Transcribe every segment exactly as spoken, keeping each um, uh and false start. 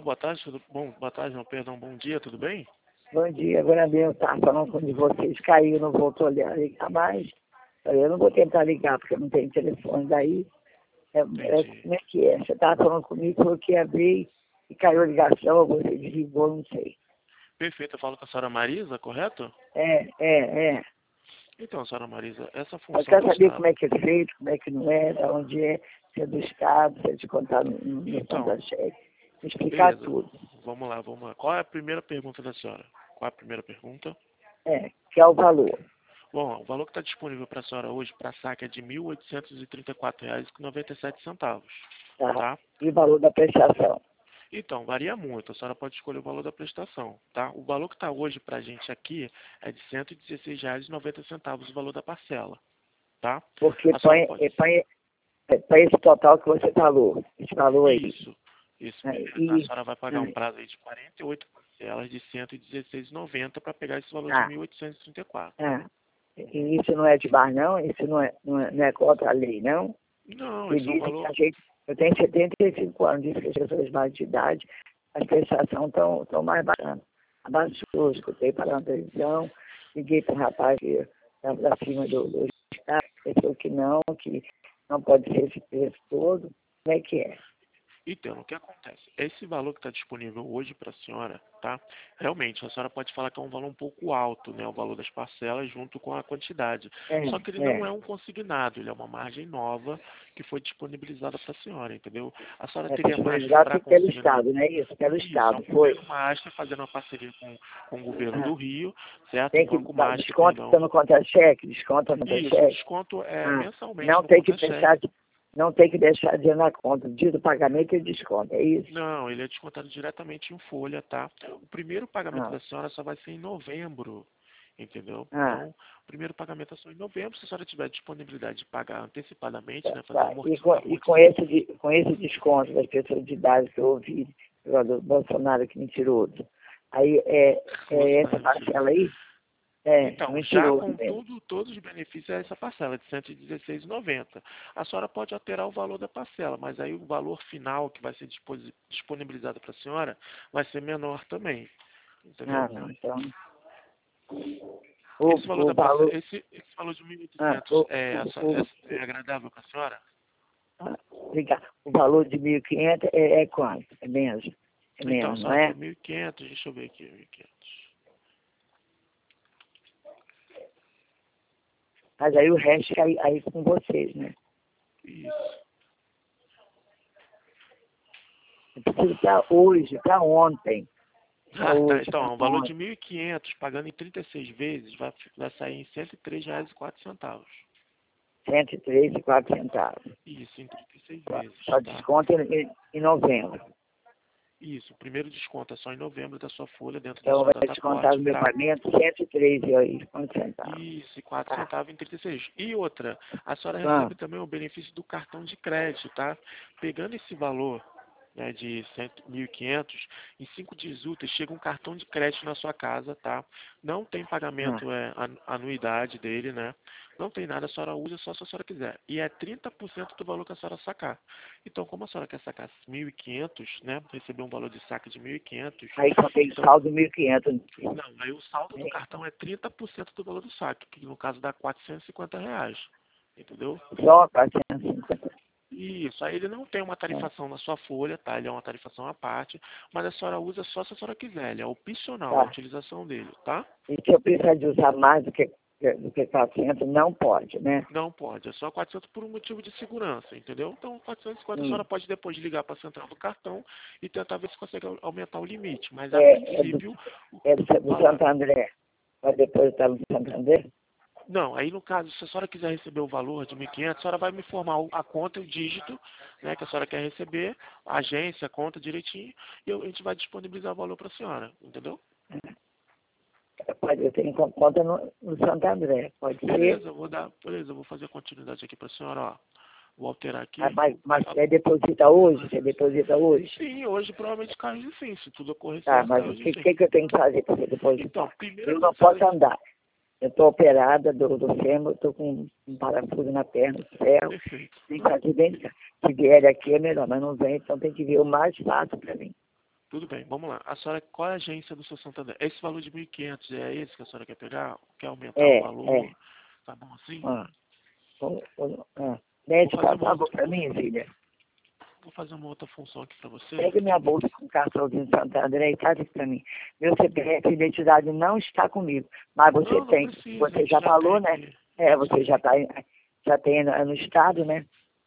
boa tarde, tudo bom? Boa tarde, não, perdão, bom dia, tudo bem? Bom dia, agora mesmo eu estava falando com um de vocês, caiu, não voltou a ligar mais. Eu não vou tentar ligar, porque eu não tenho telefone daí. É, é, como é que é? Você estava falando comigo, falou que ia ver e caiu a ligação, você desligou, não sei. Perfeito, eu falo com a senhora Marisa, correto? É, é, é. Então, senhora Marisa, essa função Eu quero do saber Estado... como é que é feito, como é que não é, de onde é, se é do Estado, se é de contar no, no Então, conta-cheque. Me explicar beleza, tudo. vamos lá, vamos lá. Qual é a primeira pergunta da senhora? Qual é a primeira pergunta? É, que é o valor. Bom, o valor que está disponível para a senhora hoje para saque é de mil oitocentos e trinta e quatro reais e noventa e sete centavos, Tá? tá? E o valor da prestação. Então, varia muito, a senhora pode escolher o valor da prestação, tá? O valor que está hoje para a gente aqui é de cento e dezesseis reais e noventa centavos o valor da parcela, tá? Porque A senhora põe, pode... põe, põe esse total que você falou, esse valor aí. Isso, isso É, mesmo. A e, senhora vai pagar um prazo aí de quarenta e oito parcelas de cento e dezesseis reais e noventa centavos para pegar esse valor de ah, mil oitocentos e trinta e quatro. ah, e isso não é de bar, não? Isso não é, não é, não é contra a lei, não? Não, Que esse é um dizem que valor... a gente, eu tenho setenta e cinco anos, diz que as pessoas mais de idade, as prestações estão tão mais baixando. Abaixou, escutei falar na televisão, liguei para o rapaz que estava lá acima do, do estado, ele falou que não, que não pode ser esse preço todo. Como é que é? Então, o que acontece? Esse valor que está disponível hoje para a senhora, tá? Realmente, a senhora pode falar que é um valor um pouco alto, né? O valor das parcelas junto com a quantidade. É, Só que ele não é. é um consignado, ele é uma margem nova que foi disponibilizada para a senhora, entendeu? A senhora É teria margem para disponibilizado pelo consignar. Estado, não é isso? Pelo Isso, é Estado, um foi. governo master fazendo uma parceria com, com o governo Ah, do Rio, certo? Um tem que banco dar master, desconto perdão. no conta-cheque, desconto no Isso, o conta-cheque. desconto é Ah, mensalmente não no tem que conta-cheque. deixar de, não tem que deixar dinheiro na conta. O dia do pagamento ele desconta, é isso? Não, ele é descontado diretamente em folha, tá? O primeiro pagamento Ah, da senhora só vai ser em novembro, entendeu? ah, Então, o primeiro pagamento é só em novembro. Se a senhora tiver disponibilidade de pagar antecipadamente, tá, né, fazer uma tá. E, amorti- com, e com, amortização. esse, de- com esse desconto das pessoas de idade que eu ouvi, do Bolsonaro que mentiroso, aí é, é essa Bolsonaro mentiroso. parcela aí? É, Então, já mentiroso com mesmo. tudo, todos os benefícios é essa parcela de cento e dezesseis reais e noventa centavos. A senhora pode alterar o valor da parcela, mas aí o valor final que vai ser disposi- disponibilizado para a senhora vai ser menor também, Ah, entendeu? não, então. O, Esse valor o da parcela, valor. esse, esse valor de mil e Ah, oitocentos o, é, o, essa- o, é, é agradável para a senhora? ah, obrigado. O valor de mil e quinhentos é, é quanto? É menos? É Então, a menos, não senhora quer é? mil e quinhentos, deixa eu ver aqui, mil e quinhentos. Mas aí o resto é aí, aí com vocês, né? Isso. Eu preciso para hoje, para ontem. Para Ah, tá. hoje, para Então, o valor de ontem. mil e quinhentos, pagando em trinta e seis vezes, vai, vai sair em cento e três reais e quatro centavos. cento e três e quatro centavos. Isso, em trinta e seis Só vezes, só tá? desconto em, em novembro. Isso, o primeiro desconto é só em novembro da sua folha, dentro da Então sua vai data descontar corte, no meu tá? pagamento cento e três e quatro centavos. Isso, e quatro Tá. centavos em trinta e seis. E outra, a senhora Ah, recebe também o benefício do cartão de crédito, tá? Pegando esse valor, né, de mil e quinhentos, em cinco dias úteis chega um cartão de crédito na sua casa, tá? Não tem ah. pagamento, é, anu- anuidade dele, né? Não tem nada, a senhora usa só se a senhora quiser. E é trinta por cento do valor que a senhora sacar. Então, como a senhora quer sacar mil e quinhentos, né? Receber um valor de saque de mil e quinhentos, Aí só tem então, saldo mil e quinhentos. não, aí o saldo do cartão é trinta por cento do valor do saque, que no caso dá quatrocentos e cinquenta reais. Entendeu? Só quatrocentos e cinquenta. Isso, aí ele não tem uma É. tarifação na sua folha, tá? Ele é uma tarifação à parte, mas a senhora usa só se a senhora quiser, ele é opcional a Tá. utilização dele, tá? E se eu precisar de usar mais do que, do que quatrocentos, não pode, né? Não pode, é só quatrocentos por um motivo de segurança, entendeu? Então, quatrocentos e cinquenta a Hum. senhora pode depois ligar para a central do cartão e tentar ver se consegue au- aumentar o limite, mas a É, é, do, princípio o é do, o do valor... Santo André. Vai depositar no Santo André? Não, aí no caso, se a senhora quiser receber o valor de mil e quinhentos, a senhora vai me informar o- a conta e o dígito, né, que a senhora quer receber, a agência, a conta direitinho, e eu- a gente vai disponibilizar o valor para a senhora, entendeu? É, pode, eu tenho conta no, no Santo André. Pode ser. Beleza, eu vou dar, beleza, eu vou fazer a continuidade aqui para a senhora, ó. Vou alterar Ah, aqui. Mas, mas Ah, você deposita hoje? Você deposita hoje? sim, hoje provavelmente cai hoje sim, se tudo ocorrer Tá, certo, mas cai o hoje que, sim. que, que eu tenho que fazer para você Então, depositar? primeira Eu não parcela posso de... andar. Eu estou operada do, do fêmur, estou com um parafuso na perna, ferro. Perfeito. Tem que fazer bem. Se vier aqui é melhor, mas não vem, então tem que ver o mais fácil para mim. Tudo bem, vamos lá. A senhora, qual é a agência do seu Santander? Esse valor de mil e quinhentos é esse que a senhora quer pegar? Quer aumentar É, o valor? é. Tá bom assim? Ah, o- o- ah. Médico, Vou fazer faz uma favor outra, pra mim, filha. vou fazer uma outra função aqui para você. Pega minha bolsa com cartãozinho Santander e traz aqui pra mim. Meu C P F e identidade não está comigo. Mas você Não, não tem, precisa, a você gente já já tem falou, né? aqui. É, você já tá, em- já tem no, no estado, né?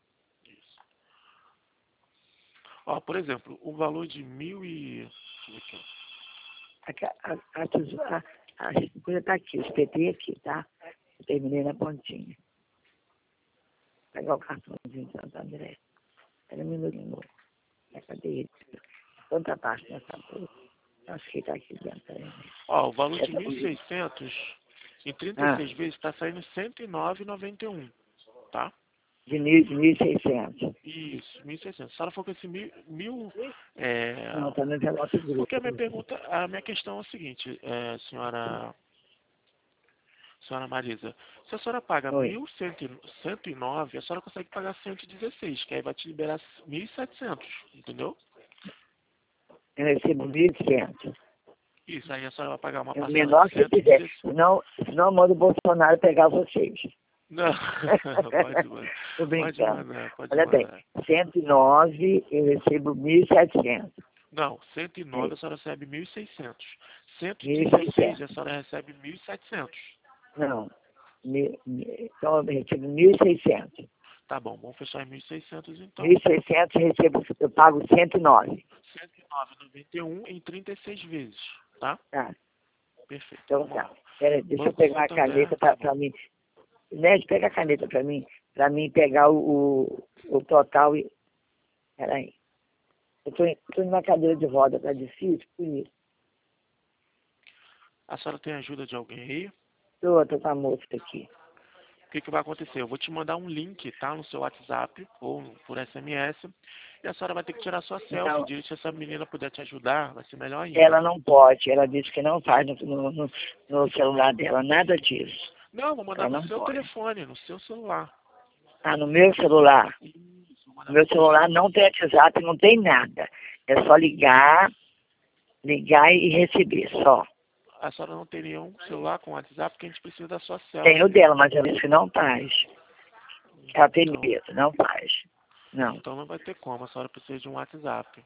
Ó, por exemplo, o valor de mil e... Deixa eu ver aqui, ó. A, a, a, tesoura- a, a coisa tá aqui, os P T aqui, tá? Eu terminei na pontinha. Vou pegar o cartãozinho Santander. Espera um minutinho, amor. É, cadê ele? Quanta parte nessa bolsa? Acho que tá aqui dentro aí. Ó, o valor de Essa mil e comigo. seiscentos em trinta e Ah, seis vezes está saindo cento e nove e noventa e um, tá? de mil, de mil e seiscentos. Isso, mil e seiscentos. Se ela for com esse mil, mil é, Não, tá no envelope porque grupo. a minha pergunta, a minha questão é a seguinte, é, senhora, senhora Marisa, se a senhora paga Oi. mil cento e nove, a senhora consegue pagar cento e dezesseis, que aí vai te liberar mil e setecentos, entendeu? Eu recebo mil e cem. Isso, aí a senhora vai pagar uma É o parcela de menor que você cento e quiser. dezesseis. Senão, senão manda o Bolsonaro pegar vocês. Não, pode mandar, Tô pode brincando. mandar, pode Olha bem, mandar. cento e nove eu recebo mil e setecentos. Não, cento e nove a senhora recebe mil e seiscentos. cento e Mil e dezesseis a seiscentos. senhora recebe mil e setecentos. Não. Mil, mil, então eu recebo mil e seiscentos. Tá bom, vamos fechar em mil e seiscentos então. mil e seiscentos eu recebo, eu pago cento e nove. cento e nove e noventa e um em trinta e seis vezes, tá? Tá. Perfeito, Então vamos tá. lá. Pera aí, deixa eu Banco pegar a caneta Santander, pra, tá pra bom. mim. Ned, pega a caneta pra mim. Pra mim pegar o, o, o total e. Peraí. Eu tô, em- tô numa cadeira de roda, tá difícil, por isso. A senhora tem ajuda de alguém aí? Tô, tô com a moça aqui. O que, que vai acontecer? Eu vou te mandar um link, tá? No seu WhatsApp ou por S M S. E a senhora vai ter que tirar sua selfie. Não, Diz, se essa menina puder te ajudar, vai ser melhor ainda. ela não pode. Ela disse que não faz no, no, no- no celular dela nada disso. Não, vou mandar Ela no não seu pode. telefone, no seu celular. Ah, no meu celular. Isso, vou No mandar meu no seu celular não tem WhatsApp, não tem nada. É só ligar, ligar e receber, só. A senhora não tem nenhum celular com WhatsApp porque a gente precisa da sua Tem o selfie. dela, mas ela disse que não faz. Ela tem Então, medo, não faz. Não, então não vai ter como, a senhora precisa de um WhatsApp.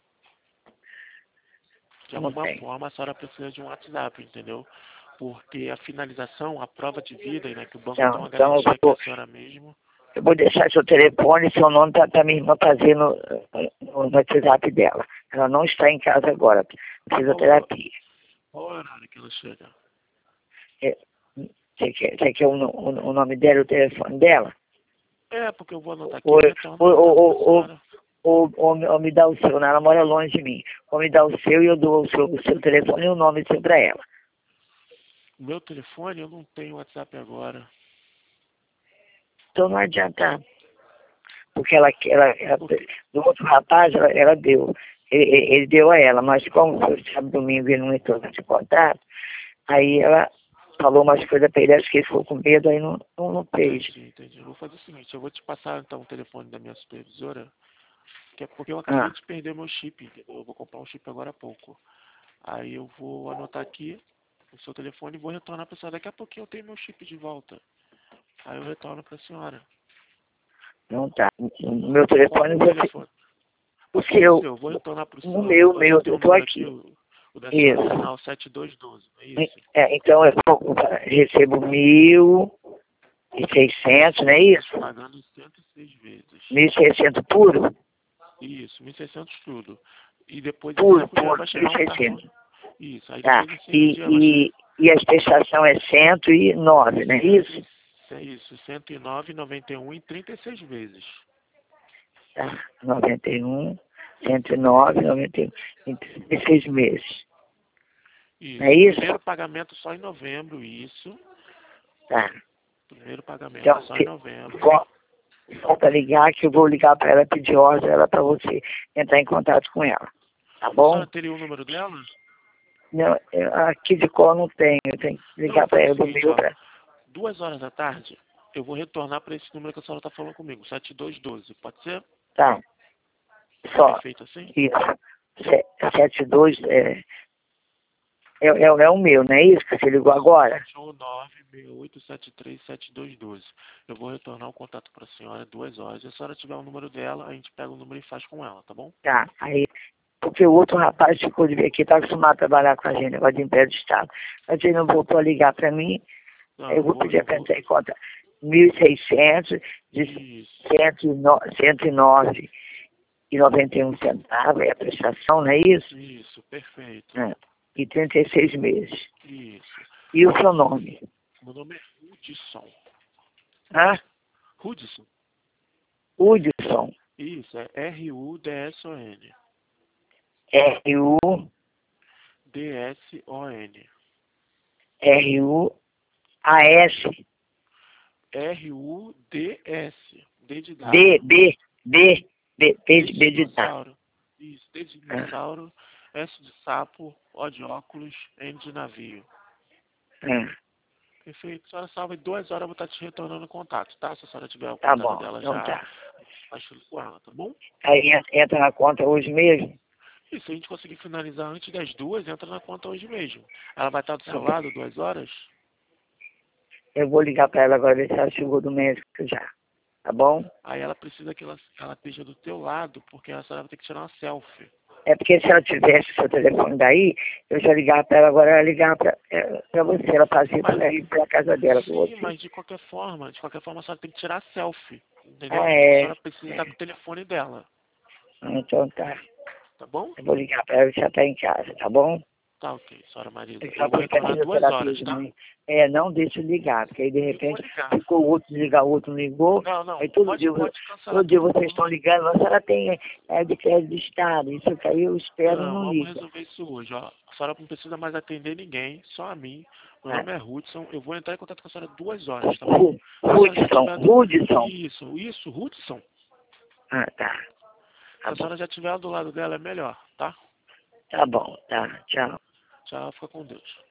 De não alguma tem. forma a senhora precisa de um WhatsApp, entendeu? Porque a finalização, a prova de vida, né, que o banco tem Então, uma então eu, garantia que é a vou, senhora mesmo. eu vou deixar seu telefone e seu nome para minha irmã fazer no, no, no WhatsApp dela. Ela não está em casa agora, fisioterapia. Qual o horário que ela chega? É, você quer, você quer o, o, o nome dela e o telefone dela? É, porque eu vou anotar aqui Ou, e retorno ou, o contato ou, pra ou, senhora. ou, ou, me- ou me dá o seu, né? Ela mora longe de mim. Ou me dá o seu e eu dou o seu, o seu telefone e o nome seu para ela. O meu telefone, eu não tenho WhatsApp agora. Então não adianta, porque ela, ela, ela Porque, do outro rapaz, ela, ela deu. Ele, ele ele deu a ela, mas como foi sábado domingo e não entrou de contato, aí ela falou umas coisas para ele, acho que ele ficou com medo, aí não, não, não fez. entendi, entendi. Eu vou fazer o seguinte, eu vou te passar então o telefone da minha supervisora, que é porque eu acabei Ah, de perder meu chip, entendeu? Eu vou comprar um chip agora há pouco. Aí eu vou anotar aqui o seu telefone e vou retornar para a senhora. Daqui a pouquinho eu tenho meu chip de volta. Aí eu retorno para a senhora. não tá. O meu Qual telefone, o você, telefone? o Pode ser o seu, seu, eu vou retornar para o o seu. meu, o Eu meu, tenho eu o tô número aqui, aqui. o, o da senhora, Isso. final sete dois um dois, não é isso? É, então eu vou- recebo mil e seiscentos, não é isso? Pagando cento e seis vezes. Mil e seiscentos puro? Isso, mil e seiscentos tudo. E depois em Puro, cinco dias puro, vai chegar um cartão. mil e seiscentos. Isso, aí Tá. depois em cinco E, dias vai chegar. e, e a prestação é cento e nove, não é isso? Isso, cento e nove e noventa e um em trinta e seis vezes. Tá. noventa e um, cento e nove, noventa e um, em trinta e seis meses. Isso. Não é isso? Primeiro pagamento só em novembro, isso. Tá. Primeiro pagamento Então, só em novembro. vol- volta a ligar que eu vou ligar para ela pedir ordem ela para você entrar em contato com ela. Tá A bom? senhora teria o número dela? Não, eu- aqui de cor não tenho, eu tenho que Não, ligar para faz o ela do seguinte, meu ó. para. Duas horas da tarde, eu vou retornar para esse número que a senhora está falando comigo, sete dois um dois. Pode ser? Tá. Só. Perfeito assim? Isso. sete dois, é, é, é, é o meu, não é isso que você ligou agora? sete um nove, seis oito sete três, sete dois um dois. Eu vou retornar o contato para a senhora duas horas. Se a senhora tiver o número dela, a gente pega o número e faz com ela, tá bom? Tá, aí, porque o outro rapaz ficou de vir aqui, tá acostumado a trabalhar com a gente, negócio de emprestado. Mas ele não voltou a ligar para mim, Não, aí eu vou vou, pedir eu para vou. entrar em conta mil e seiscentos de Isso, cento e nove e noventa e um centavos, é a prestação, não é isso? isso, perfeito. É. E trinta e seis meses. Isso. E o seu nome? Meu nome é Hudson. Hã? Hudson. Hudson. Isso, é R U D S O N. R U D S O N. R U A S. R U D S. D de dado. B, B, B, B, B D de de B de dado. dinossauro. Isso, D de Ah, dinossauro. S de sapo. O de óculos. N de navio. ah. Perfeito. A senhora salva em duas horas, eu vou estar te retornando o contato, tá? Se a senhora tiver o Tá contato bom, dela então já, tá. faz tudo com ela, tá bom? Aí en- entra na conta hoje mesmo? E se a gente conseguir finalizar antes das duas, entra na conta hoje mesmo. Ela vai estar do Tá seu bom. lado duas horas? Eu vou ligar para ela agora, ver se ela chegou do médico já. Tá bom? Aí ela precisa que ela, ela esteja do teu lado, porque a senhora vai ter que tirar uma selfie. É porque se ela tivesse seu telefone daí, eu já ligava para ela agora, ela ligava para você. Ela fazia Mas, para ir para a casa dela com sim, você. mas de qualquer forma, de qualquer forma a senhora tem que tirar a selfie, entendeu? Ah, A é. senhora precisa estar com o telefone dela, Ah, então tá. tá bom? Eu vou ligar para ela se ela está em casa, tá bom? Tá ok, senhora Marisa. Porque ela Eu vou foi para retornar duas fisioterapia horas, de tá? manhã. É, não deixa eu ligar, porque aí de Eu vou repente ligar. ficou o outro ligar, o outro não ligou. Não, não, Aí todo pode, dia, pode cancelar todo dia tudo. vocês estão ligando, mas ela tem é, de crédito de estado, isso que aí eu espero Não, não vamos liga. resolver isso hoje, ó. A senhora não precisa mais atender ninguém, só a mim. Meu Ah, nome é Hudson, eu vou entrar em contato com a senhora duas horas, tá bom? Ru- Se a senhora já Hudson, tiver do... Hudson. Isso, isso, Hudson. Ah, tá. Se Tá a bom. senhora já estiver do lado dela, é melhor, tá? Tá bom, tá. Tchau. Tchau, fica com Deus.